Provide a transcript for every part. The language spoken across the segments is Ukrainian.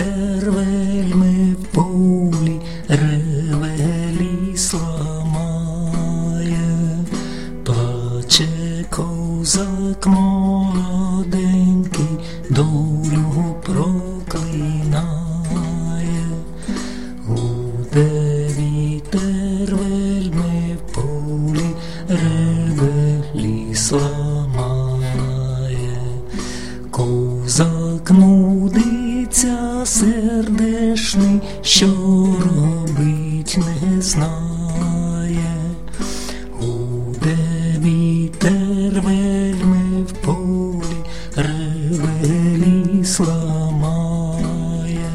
вітер вельми в полі реве, ліс ламає, плаче козак молоденький, долю проклинає. Гуде вітер вельми в полі реве, ліс ламає, козак нудиться сердешний, що робить не знає. Гуде вітер вельми в полі реве, ліс ламає,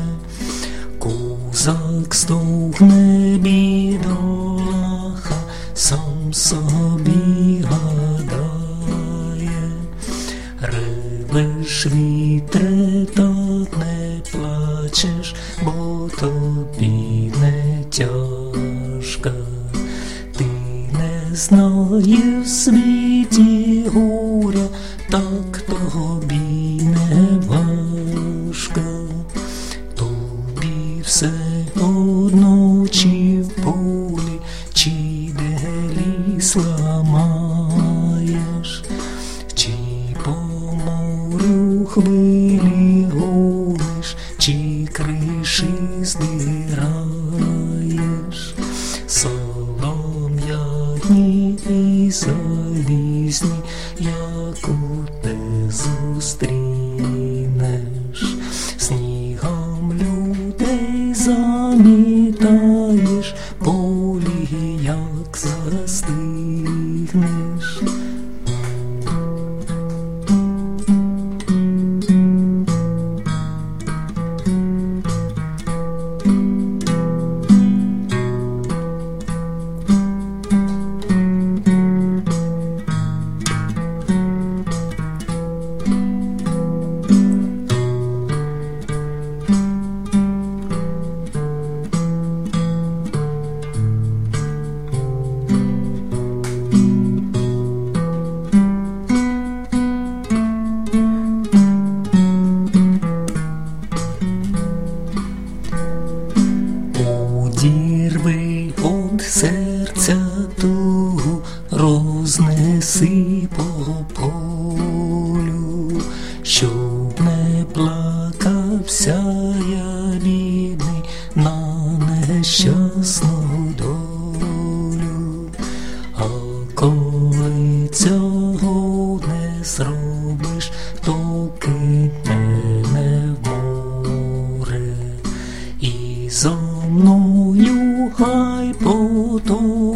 козак стогне бідолаха, сам собі гадає. Ревеш, вітре, так не плачеш, бо тобі не тяжка. Ти не знаєш в світі горя, так тобі не важко. Тобі все одно, чи в полі, чи де ліс ламаєш, чи по морю хвилі гониш, чи криші здираєш. Солом'яні і залізні, яку те зустрінеш, снігом людей замітаєш, полі як застигнеш. Одірви од серця тугу, рознеси по полю, щоб не плакався я, бідний, на нещасну долю. А коли цього не зробиш, то кинь мене в море, і зо мною хай потоне